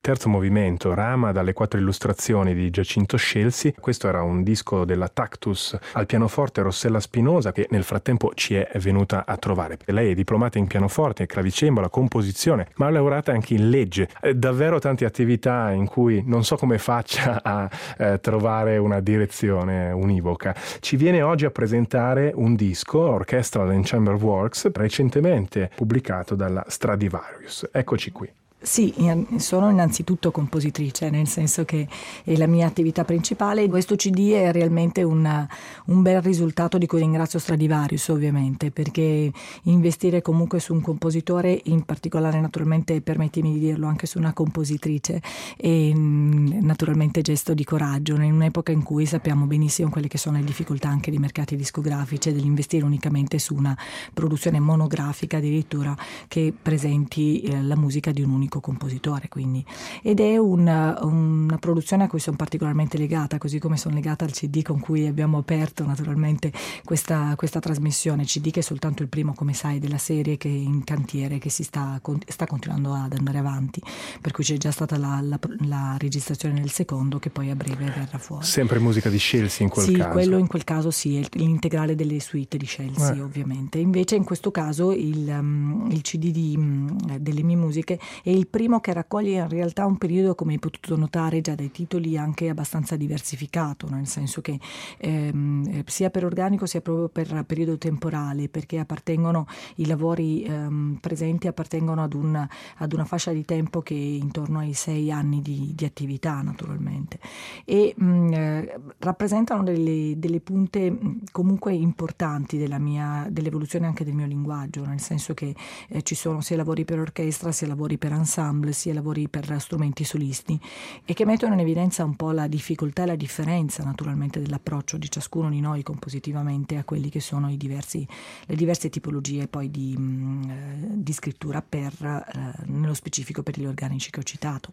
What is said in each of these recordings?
terzo movimento rama dalle 4 illustrazioni di Giacinto Scelsi. Questo era un disco della Tactus, al pianoforte Rossella Spinosa, che nel frattempo ci è venuta a trovare. Lei è diplomata in pianoforte, clavicembalo, composizione, ma è laureata anche in legge. Davvero tante attività in cui non so come faccia a trovare una direzione univoca. Ci viene oggi a presentare un disco, Orchestral and Chamber Works, recentemente pubblicato dalla Stradivarius. Eccoci qui. Sì, sono innanzitutto compositrice, nel senso che è la mia attività principale. Questo CD è realmente un bel risultato di cui ringrazio Stradivarius, ovviamente, perché investire comunque su un compositore, in particolare naturalmente, permettimi di dirlo, anche su una compositrice, è naturalmente gesto di coraggio, in un'epoca in cui sappiamo benissimo quelle che sono le difficoltà anche dei mercati discografici, dell'investire unicamente su una produzione monografica addirittura che presenti la musica di un unico compositore, quindi. Ed è una produzione a cui sono particolarmente legata, così come sono legata al CD con cui abbiamo aperto naturalmente questa trasmissione, CD che è soltanto il primo, come sai, della serie, che è in cantiere, che si sta continuando ad andare avanti, per cui c'è già stata la registrazione del secondo, che poi a breve verrà fuori. Sempre musica di Scelsi in quel caso? Sì, quello in quel caso sì, è l'integrale delle suite di Scelsi, ovviamente. Invece in questo caso il CD delle mie musiche è il primo che raccoglie in realtà un periodo, come hai potuto notare già dai titoli, anche abbastanza diversificato, nel senso che sia per organico sia proprio per periodo temporale, perché appartengono, i lavori presenti appartengono ad una fascia di tempo che è intorno ai 6 anni di attività, naturalmente, e rappresentano delle punte comunque importanti dell'evoluzione anche del mio linguaggio, nel senso che ci sono sia lavori per orchestra, sia lavori per ensemble, sia lavori per strumenti solisti, e che mettono in evidenza un po' la difficoltà e la differenza naturalmente dell'approccio di ciascuno di noi compositivamente a quelli che sono le diverse tipologie poi di scrittura nello specifico per gli organici che ho citato.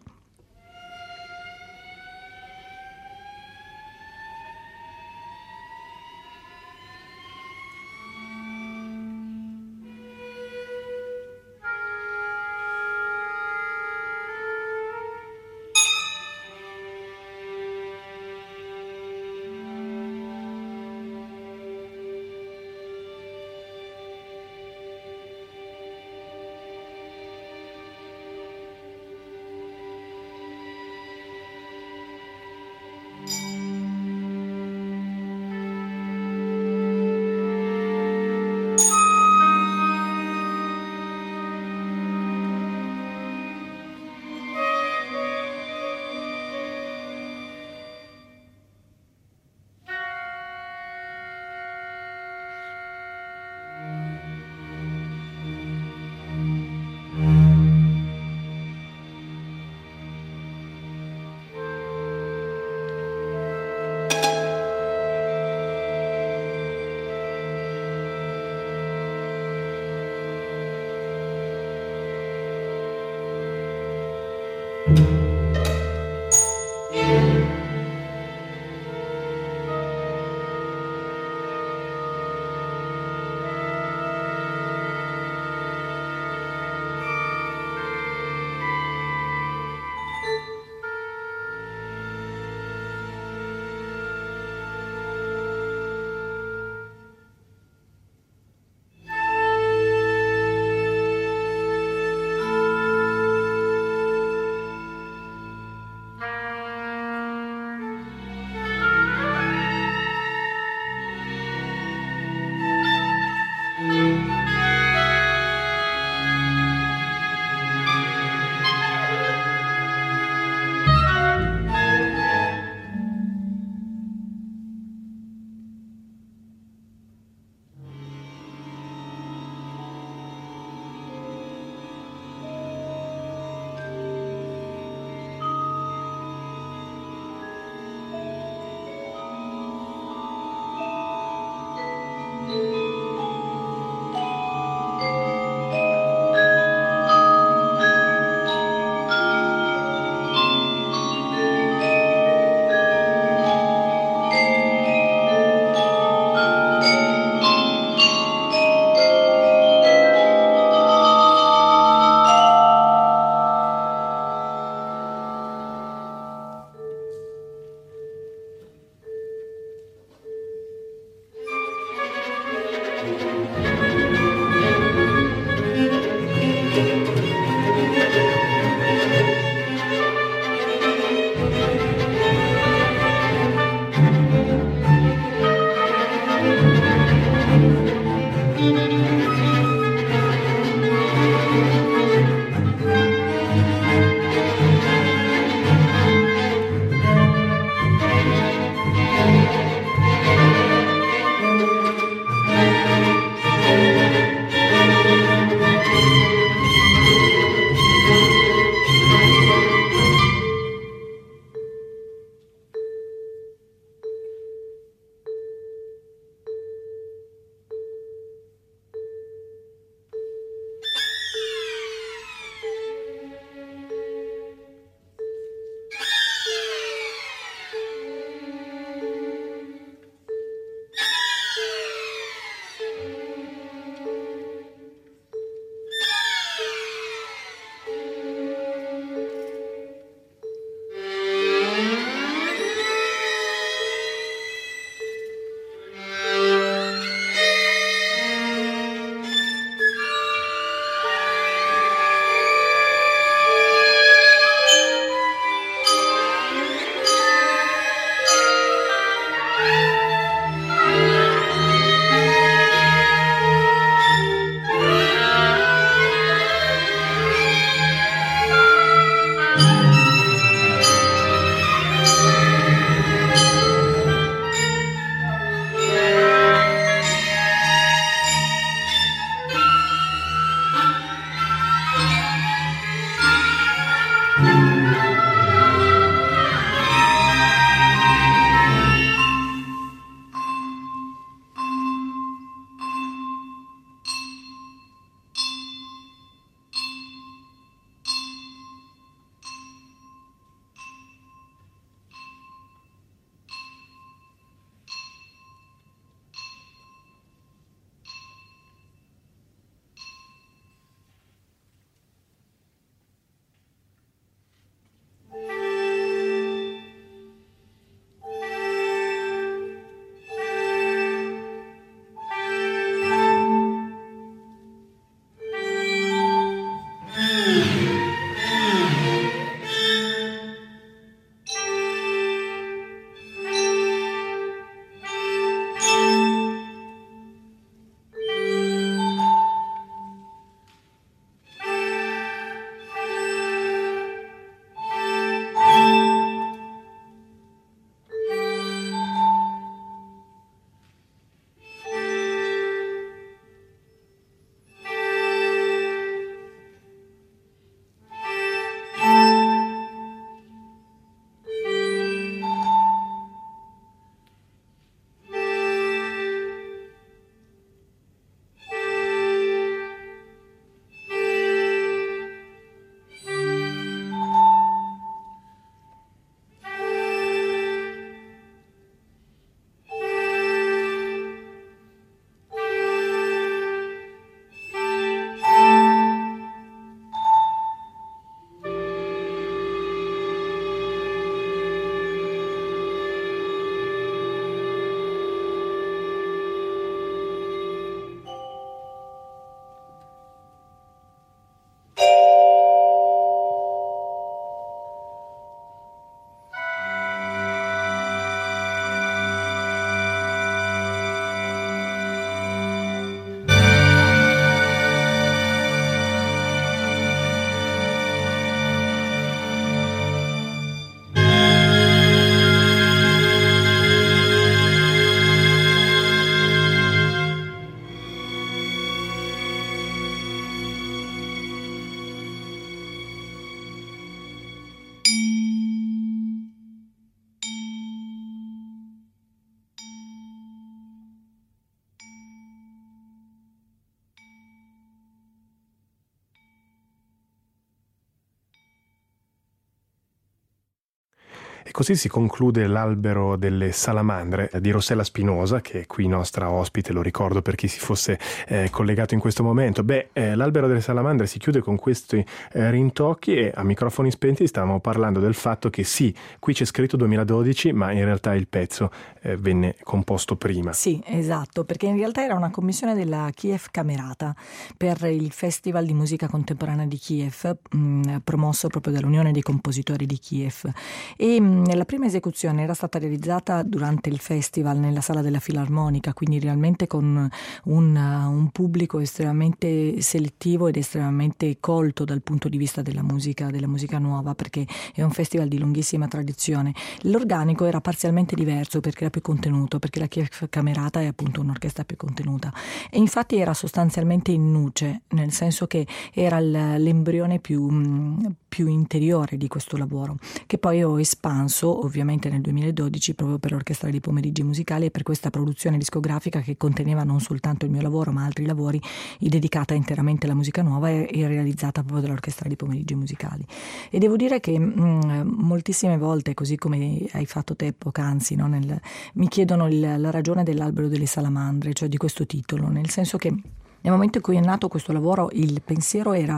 E così si conclude l'albero delle salamandre di Rossella Spinosa, che è qui nostra ospite, lo ricordo per chi si fosse collegato in questo momento. L'albero delle salamandre si chiude con questi rintocchi e a microfoni spenti stavamo parlando del fatto che sì, qui c'è scritto 2012, ma in realtà il pezzo venne composto prima. Sì, esatto, perché in realtà era una commissione della Kiev Camerata per il Festival di musica contemporanea di Kiev, promosso proprio dall'Unione dei compositori di Kiev. E la prima esecuzione era stata realizzata durante il festival nella sala della Filarmonica, quindi realmente con un pubblico estremamente selettivo ed estremamente colto dal punto di vista della musica nuova, perché è un festival di lunghissima tradizione. L'organico era parzialmente diverso perché era più contenuto, perché la Kiev Camerata è appunto un'orchestra più contenuta, e infatti era sostanzialmente in nuce, nel senso che era l'embrione più interiore di questo lavoro, che poi ho espanso ovviamente nel 2012 proprio per orchestrare i pomeriggi musicali e per questa produzione discografica che conteneva non soltanto il mio lavoro ma altri lavori, dedicata interamente alla musica nuova e realizzata proprio dall'orchestra di pomeriggi musicali. E devo dire che moltissime volte, così come hai fatto te poc'anzi, no, mi chiedono la ragione dell'albero delle salamandre, cioè di questo titolo, nel senso che nel momento in cui è nato questo lavoro il pensiero era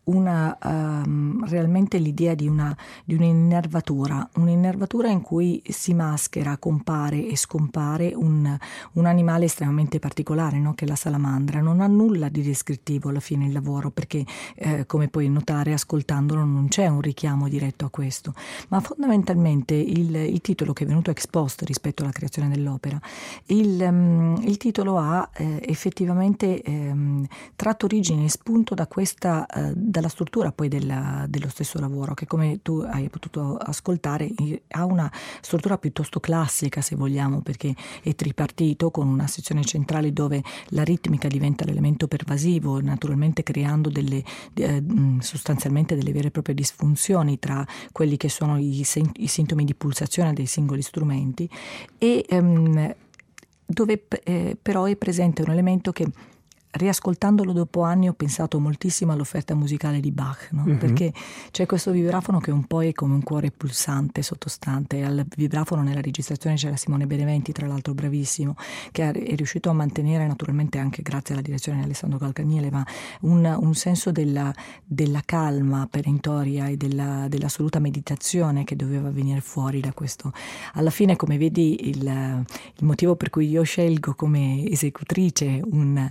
realmente l'idea di un'innervatura in cui si maschera, compare e scompare un animale estremamente particolare, no? Che è la salamandra. Non ha nulla di descrittivo alla fine il lavoro, perché come puoi notare ascoltandolo non c'è un richiamo diretto a questo, ma fondamentalmente il titolo che è venuto ex post rispetto alla creazione dell'opera, il titolo ha effettivamente tratto origine e spunto dalla struttura poi dello stesso lavoro, che come tu hai potuto ascoltare ha una struttura piuttosto classica, se vogliamo, perché è tripartito con una sezione centrale dove la ritmica diventa l'elemento pervasivo, naturalmente creando sostanzialmente delle vere e proprie disfunzioni tra quelli che sono i sintomi di pulsazione dei singoli strumenti, e dove però è presente un elemento che, riascoltandolo dopo anni, ho pensato moltissimo all'offerta musicale di Bach, no? Perché c'è questo vibrafono che un po' è come un cuore pulsante, sottostante. Al vibrafono nella registrazione c'era Simone Beneventi, tra l'altro bravissimo, che è riuscito a mantenere, naturalmente anche grazie alla direzione di Alessandro Calcaniele, ma un senso della calma perentoria e dell'assoluta meditazione che doveva venire fuori da questo. Alla fine, come vedi, il motivo per cui io scelgo come esecutrice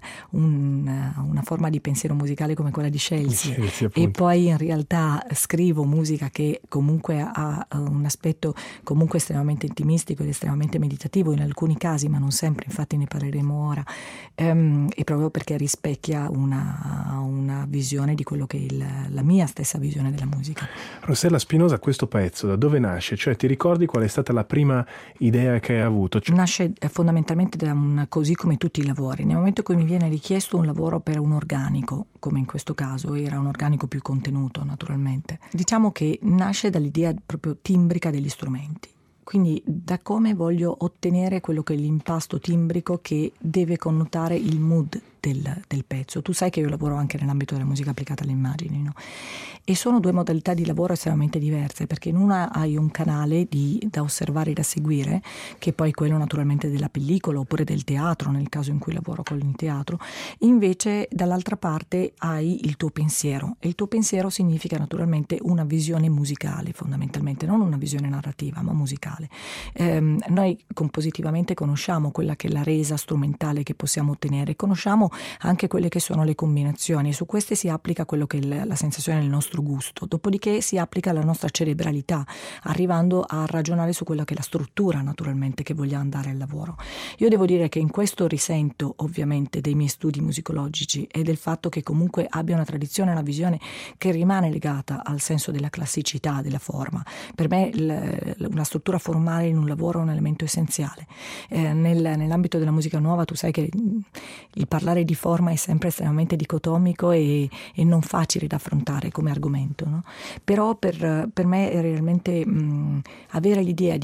una forma di pensiero musicale come quella di Chelsea, e poi in realtà scrivo musica che comunque ha un aspetto comunque estremamente intimistico ed estremamente meditativo in alcuni casi, ma non sempre, infatti ne parleremo ora, e proprio perché rispecchia una visione di quello che è la mia stessa visione della musica. Rossella Spinosa, questo pezzo da dove nasce? Cioè, ti ricordi qual è stata la prima idea che hai avuto? Nasce fondamentalmente così come tutti i lavori. Nel momento in cui mi viene richiesto un lavoro per un organico, come in questo caso era un organico più contenuto, naturalmente, diciamo che nasce dall'idea proprio timbrica degli strumenti. Quindi da come voglio ottenere quello che è l'impasto timbrico che deve connotare il mood del pezzo. Tu sai che io lavoro anche nell'ambito della musica applicata alle immagini, no? E sono due modalità di lavoro estremamente diverse, perché in una hai un canale da osservare e da seguire, che è poi quello naturalmente della pellicola oppure del teatro, nel caso in cui lavoro con il teatro. Invece dall'altra parte hai il tuo pensiero, e il tuo pensiero significa naturalmente una visione musicale, fondamentalmente, non una visione narrativa ma musicale. Noi compositivamente conosciamo quella che è la resa strumentale che possiamo ottenere, conosciamo anche quelle che sono le combinazioni, e su queste si applica quello che è la sensazione del nostro gusto, dopodiché si applica la nostra cerebralità, arrivando a ragionare su quella che è la struttura naturalmente che vogliamo dare al lavoro. Io devo dire che in questo risento ovviamente dei miei studi musicologici e del fatto che comunque abbia una tradizione, una visione che rimane legata al senso della classicità della forma. Per me una struttura formale in un lavoro è un elemento essenziale. Nell'ambito della musica nuova tu sai che il parlare di forma è sempre estremamente dicotomico e non facile da affrontare come argomento, no? Però per me è realmente avere l'idea di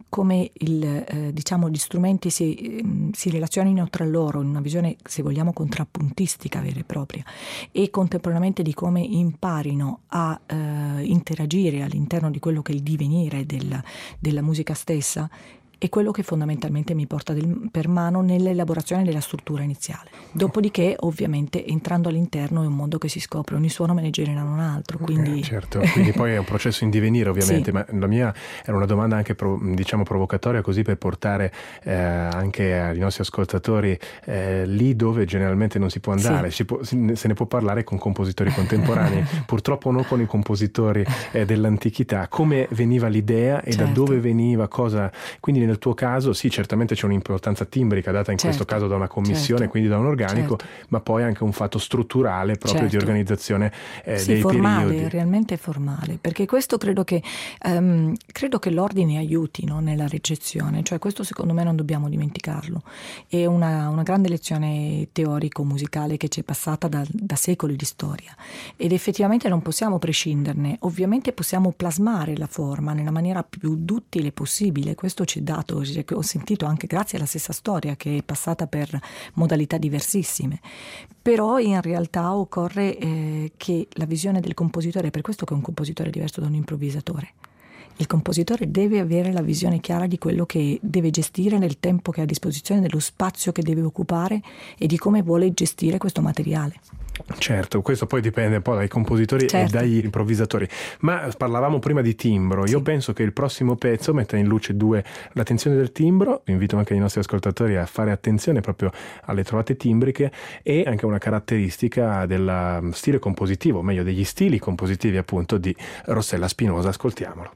come diciamo, gli strumenti si relazionino tra loro in una visione, se vogliamo, contrappuntistica vera e propria, e contemporaneamente di come imparino a interagire all'interno di quello che è il divenire della musica stessa, è quello che fondamentalmente mi porta per mano nell'elaborazione della struttura iniziale. Dopodiché, ovviamente, entrando all'interno è un mondo che si scopre, ogni suono me ne genera un altro. Quindi... certo, quindi poi è un processo in divenire, ovviamente, sì. Ma la mia era una domanda anche diciamo provocatoria, così per portare anche ai nostri ascoltatori lì dove generalmente non si può andare, sì. Se ne può parlare con compositori contemporanei, purtroppo non con i compositori dell'antichità. Come veniva l'idea e certo. Da dove veniva, cosa... Quindi nel tuo caso sì, certamente c'è un'importanza timbrica data in questo caso da una commissione, certo. Quindi da un organico, ma poi anche un fatto strutturale proprio di organizzazione dei formale, periodi. Realmente formale, perché questo credo che l'ordine aiuti, no, nella ricezione, cioè questo secondo me non dobbiamo dimenticarlo. È una grande lezione teorico-musicale che ci è passata da secoli di storia ed effettivamente non possiamo prescinderne. Ovviamente possiamo plasmare la forma nella maniera più duttile possibile, questo ci è dato, ho sentito anche grazie alla stessa storia che è passata per modalità diversissime, però in realtà occorre che la visione del compositore, è per questo che un compositore è diverso da un improvvisatore. Il compositore deve avere la visione chiara di quello che deve gestire nel tempo che ha a disposizione, dello spazio che deve occupare e di come vuole gestire questo materiale. Certo, questo poi dipende un po' dai compositori e dagli improvvisatori. Ma parlavamo prima di timbro. Io penso che il prossimo pezzo metta in luce l'attenzione del timbro. Invito anche i nostri ascoltatori a fare attenzione proprio alle trovate timbriche e anche una caratteristica del stile compositivo, meglio degli stili compositivi appunto di Rossella Spinosa. Ascoltiamolo.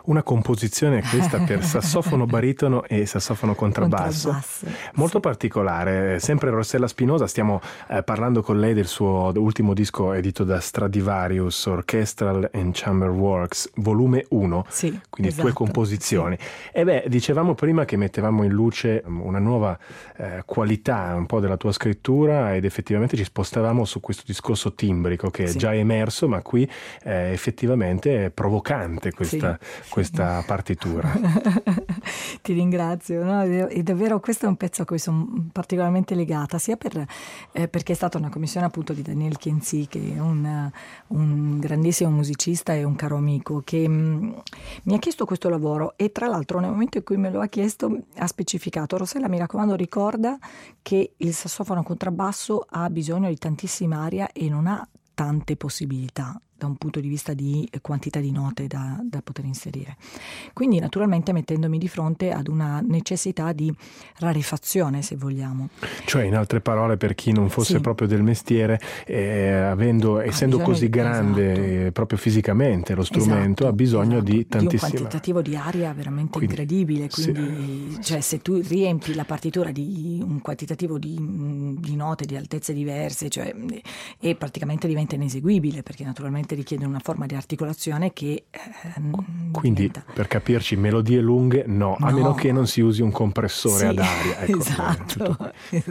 Una composizione questa per sassofono baritono e sassofono contrabbasso. Molto particolare. Sempre Rossella Spinosa, stiamo parlando con lei del suo ultimo disco edito da Stradivarius, Orchestral and Chamber Works, volume 1, sì, quindi esatto, tue composizioni. Sì. E dicevamo prima che mettevamo in luce una nuova qualità un po' della tua scrittura, ed effettivamente ci spostavamo su questo discorso timbrico che è già emerso, ma qui effettivamente è provocante questa partitura. Ti ringrazio, no? E davvero questo è un pezzo a cui sono particolarmente legata, sia perché è stata una commissione appunto di Daniel Kienzi, che è un grandissimo musicista e un caro amico, che mi ha chiesto questo lavoro, e tra l'altro nel momento in cui me lo ha chiesto ha specificato: Rossella, mi raccomando, ricorda che il sassofono contrabbasso ha bisogno di tantissima aria e non ha tante possibilità da un punto di vista di quantità di note da poter inserire. Quindi naturalmente mettendomi di fronte ad una necessità di rarefazione, se vogliamo. Cioè, in altre parole, per chi non fosse proprio del mestiere, essendo così grande proprio fisicamente lo strumento, ha bisogno di tantissima... di un quantitativo di aria veramente incredibile, quindi cioè, se tu riempi la partitura di un quantitativo di note di altezze diverse, cioè, e praticamente diventa ineseguibile, perché naturalmente richiede una forma di articolazione che quindi diventa... per capirci, melodie lunghe no, a meno che non si usi un compressore ad aria, ecco, esatto.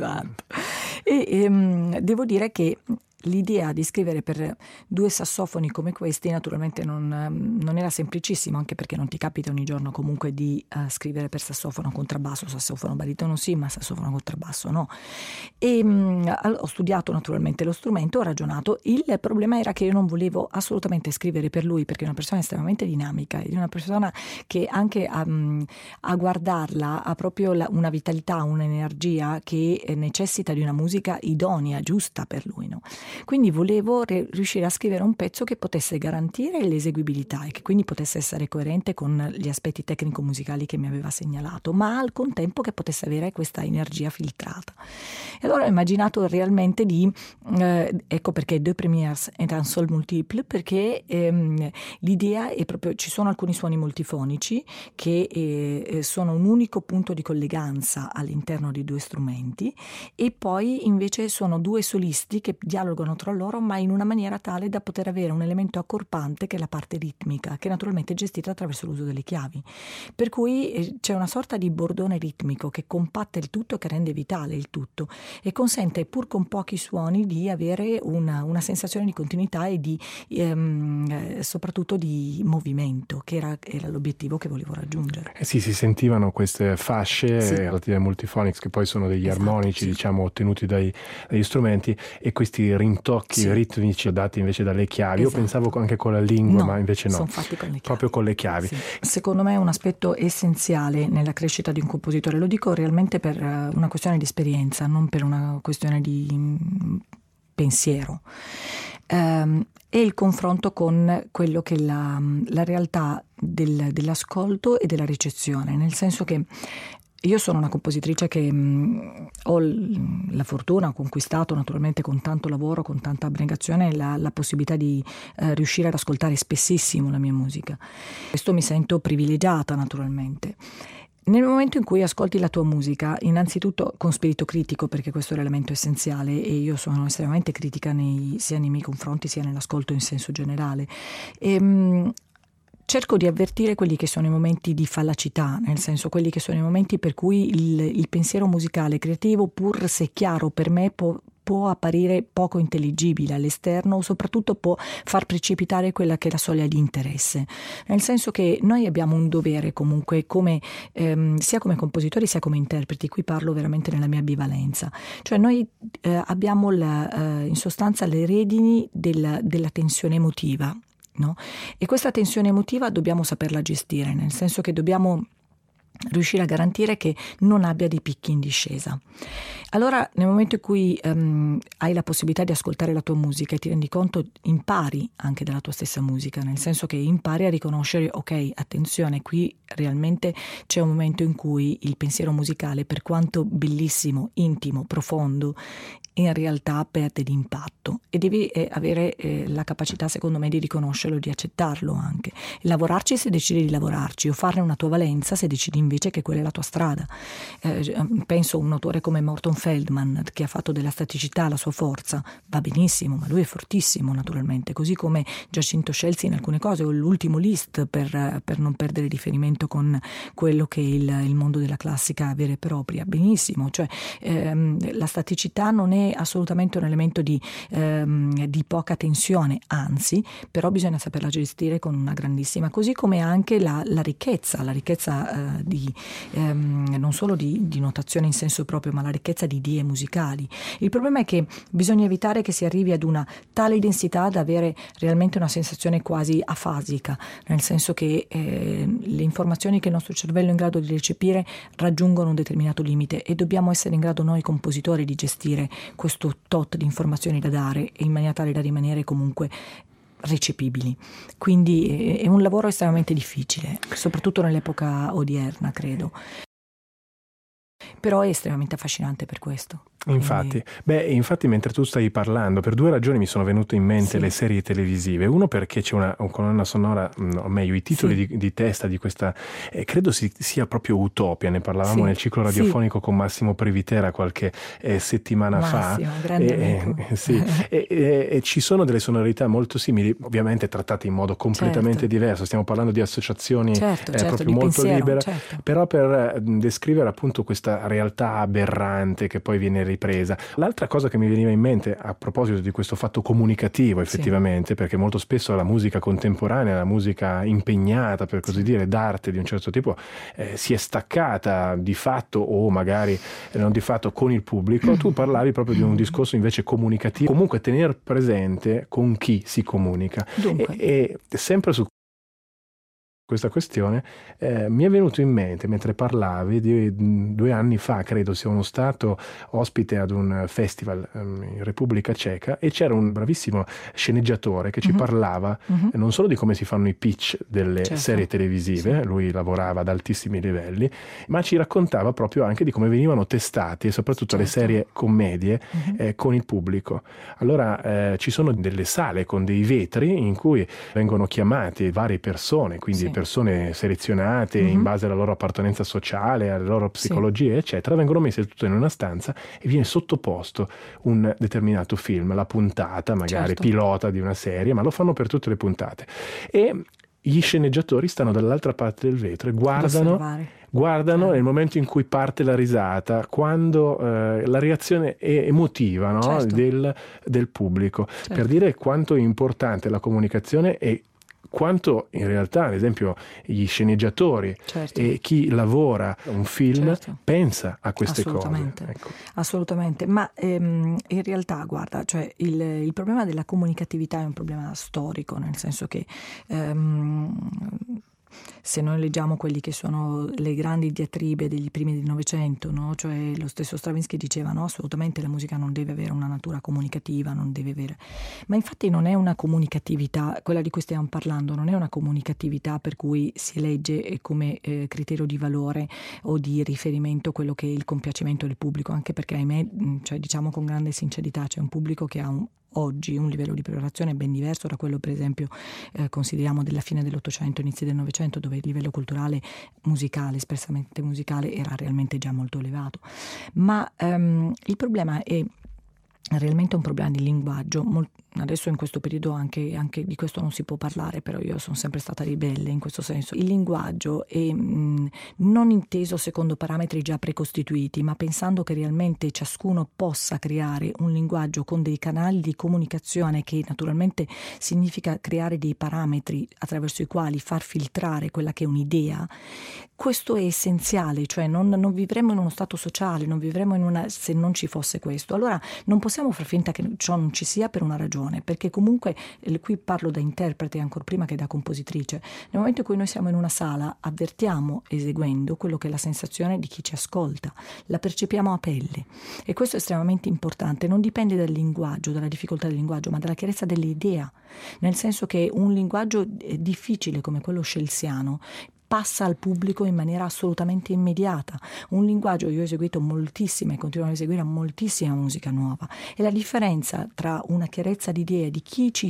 E devo dire che l'idea di scrivere per due sassofoni come questi naturalmente non era semplicissimo, anche perché non ti capita ogni giorno comunque di scrivere per sassofono contrabbasso, sassofono baritono sì, ma sassofono contrabbasso no. E ho studiato naturalmente lo strumento, ho ragionato. Il problema era che io non volevo assolutamente scrivere per lui, perché è una persona estremamente dinamica, è una persona che anche a guardarla ha proprio una vitalità, un'energia che necessita di una musica idonea, giusta per lui, no? Quindi volevo riuscire a scrivere un pezzo che potesse garantire l'eseguibilità e che quindi potesse essere coerente con gli aspetti tecnico-musicali che mi aveva segnalato, ma al contempo che potesse avere questa energia filtrata. E allora ho immaginato realmente ecco perché Deux Premières et un Sol multiple, perché l'idea è proprio, ci sono alcuni suoni multifonici che sono un unico punto di colleganza all'interno di due strumenti, e poi invece sono due solisti che dialogano tra loro, ma in una maniera tale da poter avere un elemento accorpante che è la parte ritmica, che naturalmente è gestita attraverso l'uso delle chiavi. Per cui c'è una sorta di bordone ritmico che compatta il tutto, che rende vitale il tutto e consente, pur con pochi suoni, di avere una sensazione di continuità e di soprattutto di movimento, che era l'obiettivo che volevo raggiungere. Sì, si sentivano queste fasce relative ai multiphonics, che poi sono degli armonici, diciamo, ottenuti dagli strumenti, e questi rintocchi ritmici dati invece dalle chiavi. Io pensavo anche con la lingua, ma invece no, sono fatti con le chiavi. Proprio con le chiavi. Secondo me è un aspetto essenziale nella crescita di un compositore, lo dico realmente per una questione di esperienza, non per una questione di pensiero. È il confronto con quello che è la realtà dell'ascolto e della ricezione, nel senso che io sono una compositrice che ho la fortuna, ho conquistato naturalmente con tanto lavoro, con tanta abnegazione, la possibilità di riuscire ad ascoltare spessissimo la mia musica. Questo mi sento privilegiata naturalmente. Nel momento in cui ascolti la tua musica, innanzitutto con spirito critico, perché questo è l'elemento essenziale, e io sono estremamente critica sia nei miei confronti sia nell'ascolto in senso generale, cerco di avvertire quelli che sono i momenti di fallacità, nel senso quelli che sono i momenti per cui il pensiero musicale creativo, pur se chiaro per me, può apparire poco intelligibile all'esterno, o soprattutto può far precipitare quella che è la soglia di interesse, nel senso che noi abbiamo un dovere comunque sia come compositori sia come interpreti. Qui parlo veramente nella mia ambivalenza, cioè noi abbiamo in sostanza le redini della tensione emotiva, no? E questa tensione emotiva dobbiamo saperla gestire, nel senso che dobbiamo riuscire a garantire che non abbia dei picchi in discesa. Allora, nel momento in cui hai la possibilità di ascoltare la tua musica e ti rendi conto, impari anche dalla tua stessa musica, nel senso che impari a riconoscere, ok, attenzione, qui realmente c'è un momento in cui il pensiero musicale, per quanto bellissimo, intimo, profondo, in realtà perde d'impatto, e devi avere la capacità, secondo me, di riconoscerlo e di accettarlo anche. Lavorarci se decidi di lavorarci, o farne una tua valenza se decidi invece che quella è la tua strada. Penso a un autore come Morton Feldman, che ha fatto della staticità la sua forza. Va benissimo, ma lui è fortissimo naturalmente, così come Giacinto Scelsi in alcune cose, o l'ultimo Liszt per non perdere riferimento con quello che è il mondo della classica vera e propria. Benissimo, cioè la staticità non è assolutamente un elemento di poca tensione, anzi, però bisogna saperla gestire con una grandissima, così come anche la ricchezza non solo di notazione in senso proprio, ma la ricchezza di idee musicali. Il problema è che bisogna evitare che si arrivi ad una tale densità da avere realmente una sensazione quasi afasica, nel senso che le informazioni che il nostro cervello è in grado di recepire raggiungono un determinato limite, e dobbiamo essere in grado noi compositori di gestire questo tot di informazioni da dare, e in maniera tale da rimanere comunque recepibili. Quindi è un lavoro estremamente difficile, soprattutto nell'epoca odierna, credo, però è estremamente affascinante per questo. Infatti, mentre tu stai parlando, per due ragioni mi sono venute in mente le serie televisive. Uno, perché c'è una colonna sonora, o meglio i titoli di testa di questa, credo sia proprio Utopia, ne parlavamo nel ciclo radiofonico con Massimo Previtera qualche settimana fa. E ci sono delle sonorità molto simili, ovviamente trattate in modo completamente diverso. Stiamo parlando di associazioni proprio molto libere, però per descrivere appunto questa realtà aberrante che poi viene ripresa. L'altra cosa che mi veniva in mente a proposito di questo fatto comunicativo, effettivamente, perché molto spesso la musica contemporanea, la musica impegnata, per così dire, d'arte di un certo tipo, si è staccata di fatto, o magari non di fatto, con il pubblico. Tu parlavi proprio di un discorso invece comunicativo, comunque tener presente con chi si comunica. E sempre su questa questione mi è venuto in mente, mentre parlavi, di 2 anni fa, credo sia uno stato ospite ad un festival in Repubblica Ceca, e c'era un bravissimo sceneggiatore che ci parlava non solo di come si fanno i pitch delle serie televisive, lui lavorava ad altissimi livelli, ma ci raccontava proprio anche di come venivano testati, e soprattutto le serie commedie con il pubblico. Allora ci sono delle sale con dei vetri in cui vengono chiamate varie persone, quindi persone selezionate in base alla loro appartenenza sociale, alle loro psicologie, eccetera, vengono messe tutte in una stanza e viene sottoposto un determinato film, la puntata magari pilota di una serie, ma lo fanno per tutte le puntate, e gli sceneggiatori stanno dall'altra parte del vetro e guardano nel momento in cui parte la risata, quando la reazione è emotiva, no? del pubblico, per dire quanto è importante la comunicazione e quanto in realtà, ad esempio, gli sceneggiatori e chi lavora un film pensa a queste cose. Ecco. Assolutamente, ma in realtà, guarda, cioè il problema della comunicatività è un problema storico, nel senso che se noi leggiamo quelli che sono le grandi diatribe degli primi del Novecento, no? Cioè lo stesso Stravinsky diceva no, assolutamente la musica non deve avere una natura comunicativa, non deve avere, ma infatti non è una comunicatività, quella di cui stiamo parlando, non è una comunicatività per cui si legge come criterio di valore o di riferimento quello che è il compiacimento del pubblico, anche perché ahimè, cioè diciamo con grande sincerità, c'è un pubblico che ha oggi un livello di preparazione ben diverso da quello, per esempio, consideriamo della fine dell'Ottocento, inizi del Novecento, dove il livello culturale musicale, espressamente musicale, era realmente già molto elevato. Ma il problema è realmente un problema di linguaggio. Adesso in questo periodo anche di questo non si può parlare, però io sono sempre stata ribelle in questo senso. Il linguaggio è non inteso secondo parametri già precostituiti, ma pensando che realmente ciascuno possa creare un linguaggio con dei canali di comunicazione, che naturalmente significa creare dei parametri attraverso i quali far filtrare quella che è un'idea. Questo è essenziale, cioè non vivremmo in uno stato sociale, non vivremmo se non ci fosse questo. Allora non possiamo far finta che ciò non ci sia per una ragione, perché comunque qui parlo da interprete ancor prima che da compositrice. Nel momento in cui noi siamo in una sala, avvertiamo eseguendo quello che è la sensazione di chi ci ascolta, la percepiamo a pelle, e questo è estremamente importante. Non dipende dal linguaggio, dalla difficoltà del linguaggio, ma dalla chiarezza dell'idea, nel senso che un linguaggio difficile come quello scelsiano passa al pubblico in maniera assolutamente immediata. Un linguaggio, io ho eseguito moltissima e continuo a eseguire moltissima musica nuova, e la differenza tra una chiarezza di idee di chi ci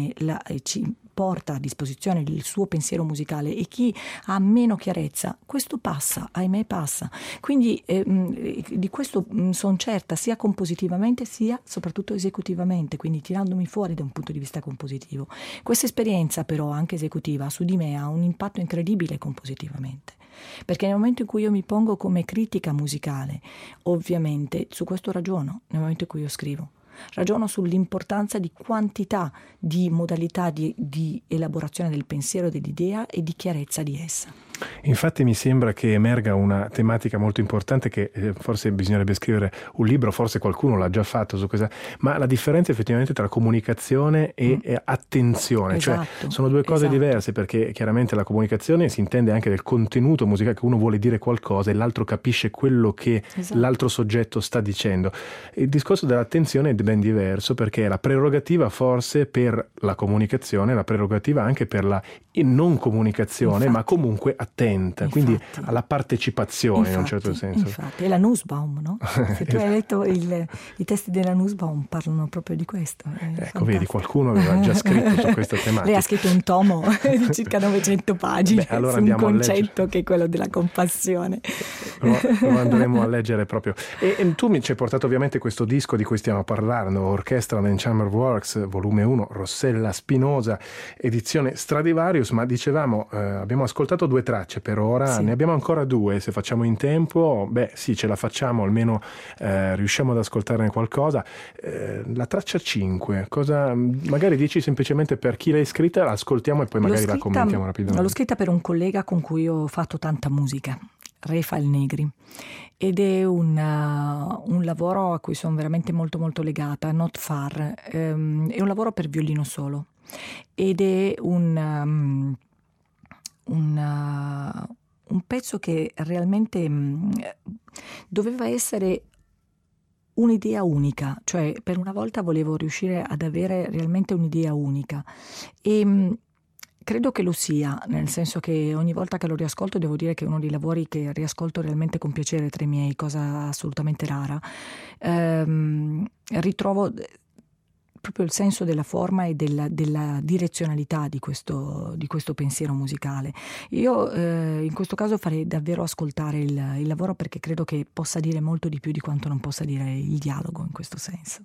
porta a disposizione il suo pensiero musicale e chi ha meno chiarezza, questo passa, ahimè passa. Quindi di questo sono certa, sia compositivamente sia soprattutto esecutivamente, quindi tirandomi fuori da un punto di vista compositivo. Questa esperienza però anche esecutiva su di me ha un impatto incredibile compositivamente, perché nel momento in cui io mi pongo come critica musicale, ovviamente su questo ragiono nel momento in cui io scrivo. Ragiono sull'importanza di quantità, di modalità di elaborazione del pensiero, dell'idea e di chiarezza di essa. Infatti mi sembra che emerga una tematica molto importante che forse bisognerebbe scrivere un libro, forse qualcuno l'ha già fatto su questa, ma la differenza effettivamente tra comunicazione e attenzione, esatto, cioè sono due cose diverse, perché chiaramente la comunicazione si intende anche del contenuto musicale, che uno vuole dire qualcosa e l'altro capisce quello che l'altro soggetto sta dicendo. Il discorso dell'attenzione è ben diverso, perché è la prerogativa forse per la comunicazione, la prerogativa anche per la non comunicazione, ma comunque attenta, quindi alla partecipazione in un certo senso. Infatti, è la Nussbaum, no? Se tu hai letto i testi della Nussbaum parlano proprio di questo. Ecco, vedi, qualcuno aveva già scritto su questa tematica. Lei ha scritto un tomo di circa 900 pagine allora su un concetto che è quello della compassione. Lo andremo a leggere proprio. E tu mi ci hai portato ovviamente questo disco di cui stiamo parlando, Orchestral and Chamber Works, volume 1, Rossella Spinosa, edizione Stradivarius, ma dicevamo, abbiamo ascoltato 2 tracce per ora, ne abbiamo ancora 2, se facciamo in tempo, sì, ce la facciamo, almeno riusciamo ad ascoltarne qualcosa. La traccia 5, cosa magari dici semplicemente per chi l'hai scritta, la ascoltiamo e poi magari la commentiamo rapidamente. L'ho scritta per un collega con cui ho fatto tanta musica, Rafael Negri, ed è un lavoro a cui sono veramente molto molto legata, Not Far, è un lavoro per violino solo, ed è un pezzo che realmente doveva essere un'idea unica, cioè per una volta volevo riuscire ad avere realmente un'idea unica, e credo che lo sia, nel senso che ogni volta che lo riascolto devo dire che è uno dei lavori che riascolto realmente con piacere tra i miei, cosa assolutamente rara. Ritrovo proprio il senso della forma e della direzionalità di questo pensiero musicale. Io in questo caso farei davvero ascoltare il lavoro, perché credo che possa dire molto di più di quanto non possa dire il dialogo in questo senso.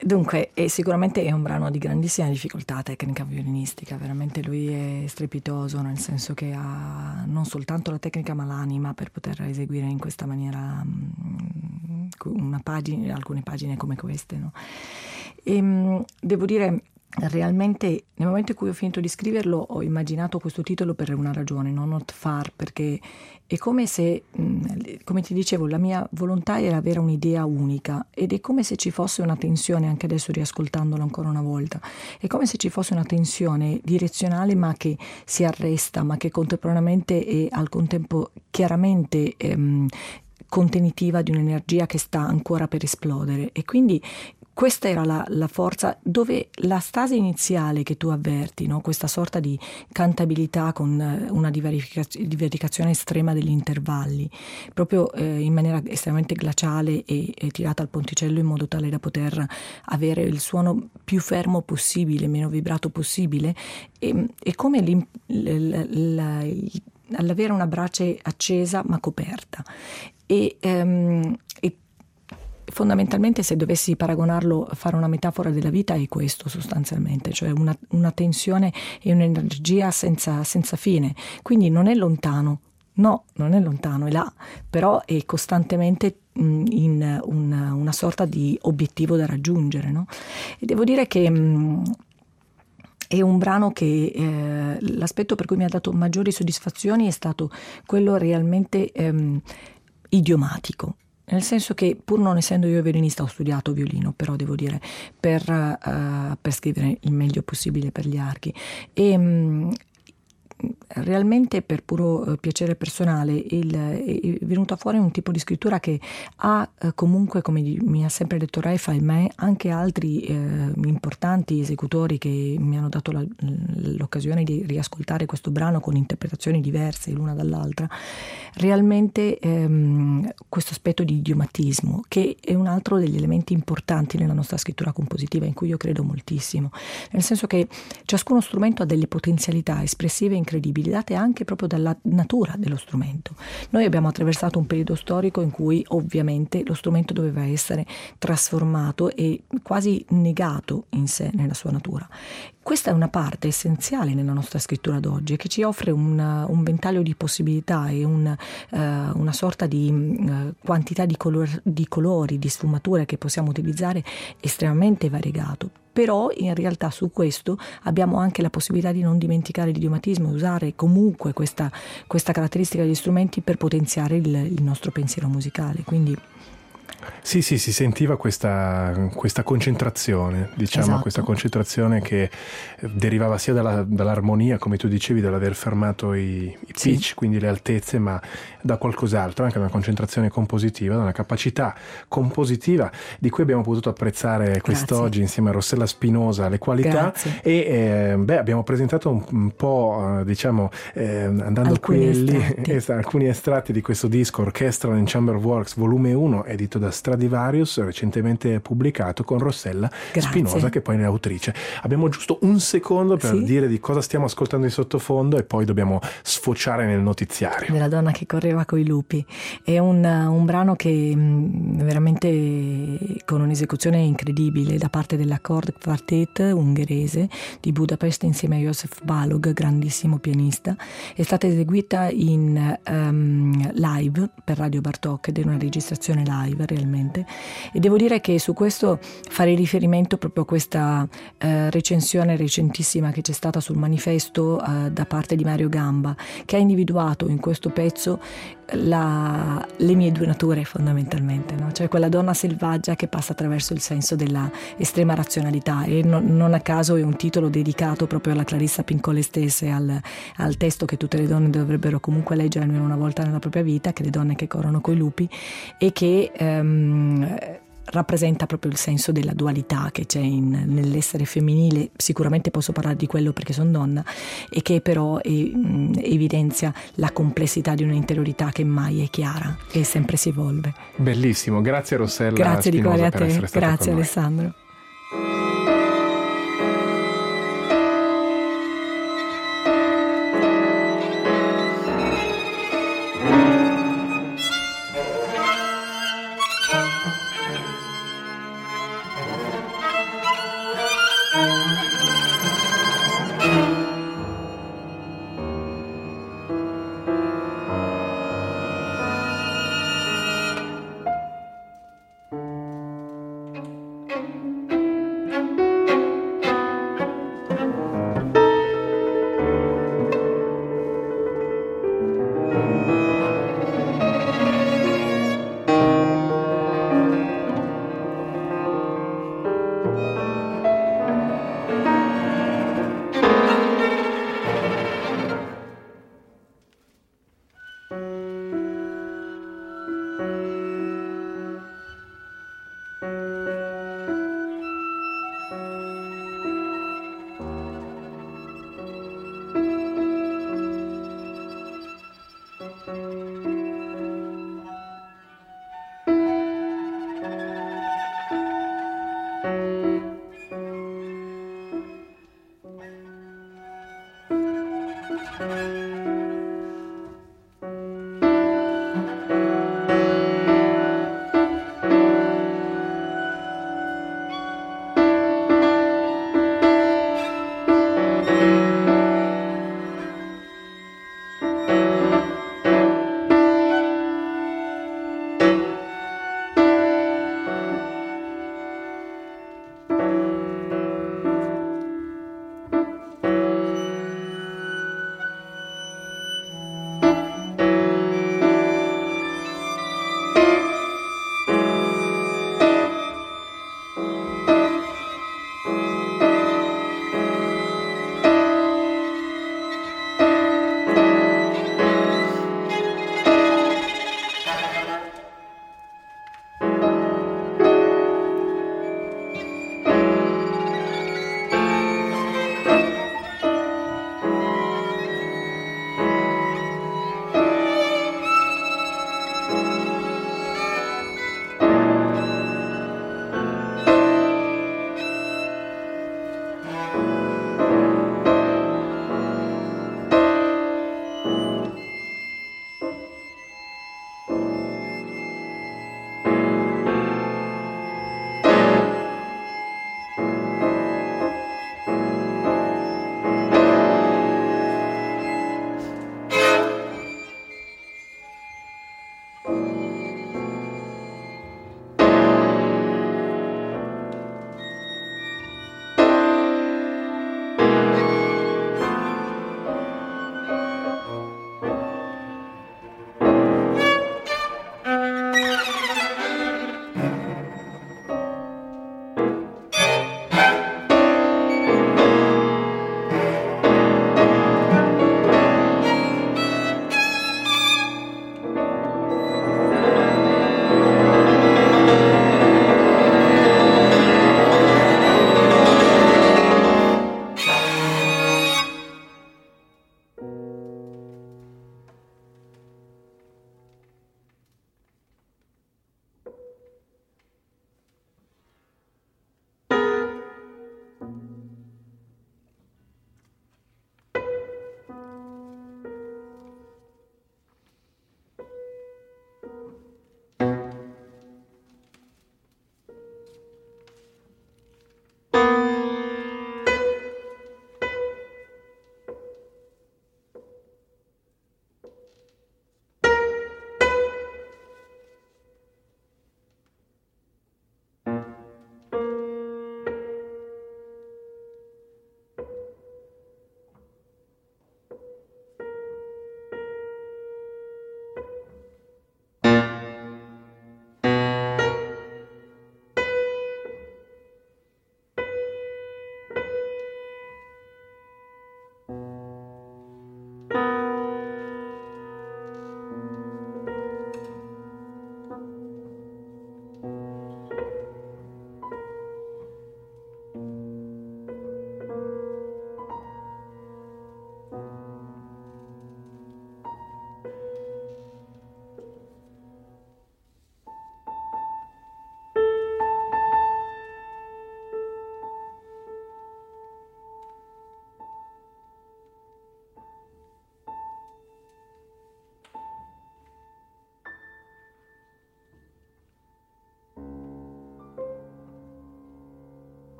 Dunque, sicuramente è un brano di grandissima difficoltà tecnica violinistica, veramente lui è strepitoso, nel senso che ha non soltanto la tecnica ma l'anima per poter eseguire in questa maniera alcune pagine come queste, no? Devo dire, realmente nel momento in cui ho finito di scriverlo ho immaginato questo titolo per una ragione, no? Not Far, perché è come se, come ti dicevo, la mia volontà era avere un'idea unica ed è come se ci fosse una tensione, anche adesso riascoltandolo ancora una volta, è come se ci fosse una tensione direzionale ma che si arresta, ma che contemporaneamente è al contempo chiaramente contenitiva di un'energia che sta ancora per esplodere, e quindi questa era la forza, dove la stasi iniziale che tu avverti, no? Questa sorta di cantabilità con una divaricazione estrema degli intervalli, proprio in maniera estremamente glaciale e tirata al ponticello in modo tale da poter avere il suono più fermo possibile, meno vibrato possibile, e come all'avere una brace accesa ma coperta. E fondamentalmente, se dovessi paragonarlo, fare una metafora della vita, è questo sostanzialmente, cioè una tensione e un'energia senza fine, quindi non è lontano, no, non è lontano, è là, però è costantemente in una sorta di obiettivo da raggiungere, no? E devo dire che è un brano che l'aspetto per cui mi ha dato maggiori soddisfazioni è stato quello realmente idiomatico. Nel senso che, pur non essendo io violinista, ho studiato violino, però devo dire per scrivere il meglio possibile per gli archi, e realmente per puro piacere personale è venuta fuori un tipo di scrittura che ha comunque, come mi ha sempre detto Raphael, anche altri importanti esecutori che mi hanno dato l'occasione di riascoltare questo brano con interpretazioni diverse l'una dall'altra, realmente questo aspetto di idiomatismo, che è un altro degli elementi importanti nella nostra scrittura compositiva, in cui io credo moltissimo, nel senso che ciascuno strumento ha delle potenzialità espressive incredibili, date anche proprio dalla natura dello strumento. Noi abbiamo attraversato un periodo storico in cui ovviamente lo strumento doveva essere trasformato e quasi negato in sé, nella sua natura. Questa è una parte essenziale nella nostra scrittura d'oggi, che ci offre un ventaglio di possibilità e una sorta di quantità di colori, di sfumature che possiamo utilizzare estremamente variegato. Però in realtà su questo abbiamo anche la possibilità di non dimenticare l'idiomatismo e usare comunque questa caratteristica degli strumenti per potenziare il nostro pensiero musicale. Quindi sì, si sentiva questa concentrazione, diciamo, esatto. Questa concentrazione che derivava sia dall'armonia, come tu dicevi, dall'aver fermato i pitch, sì, quindi le altezze, ma da qualcos'altro, anche da una concentrazione compositiva, da una capacità compositiva di cui abbiamo potuto apprezzare quest'oggi insieme a Rossella Spinosa le qualità. Grazie. E abbiamo presentato un po', diciamo, andando qui e lì, alcuni estratti di questo disco Orchestral and Chamber Works volume 1, edito da Stradivarius, recentemente pubblicato, con Rossella Spinosa, che poi è l'autrice. Abbiamo giusto un secondo per dire di cosa stiamo ascoltando in sottofondo e poi dobbiamo sfociare nel notiziario. Della donna che correva coi lupi. È un brano che veramente, con un'esecuzione incredibile da parte dell'Accord Quartet ungherese di Budapest insieme a Joseph Balog, grandissimo pianista, è stata eseguita in live per Radio Bartók ed è una registrazione live realmente, e devo dire che su questo farei riferimento proprio a questa recensione recentissima che c'è stata sul manifesto da parte di Mario Gamba, che ha individuato in questo pezzo le mie due nature fondamentalmente, no? Cioè quella donna selvaggia che passa attraverso il senso della estrema razionalità, e non a caso è un titolo dedicato proprio alla Clarissa Pinkola stessa e al testo che tutte le donne dovrebbero comunque leggere almeno una volta nella propria vita, che le donne che corrono coi lupi, e che rappresenta proprio il senso della dualità che c'è nell'essere femminile. Sicuramente posso parlare di quello perché sono donna, e che però evidenzia la complessità di un'interiorità che mai è chiara e sempre si evolve. Bellissimo, grazie Rossella. Grazie di cuore a te, grazie con Alessandro.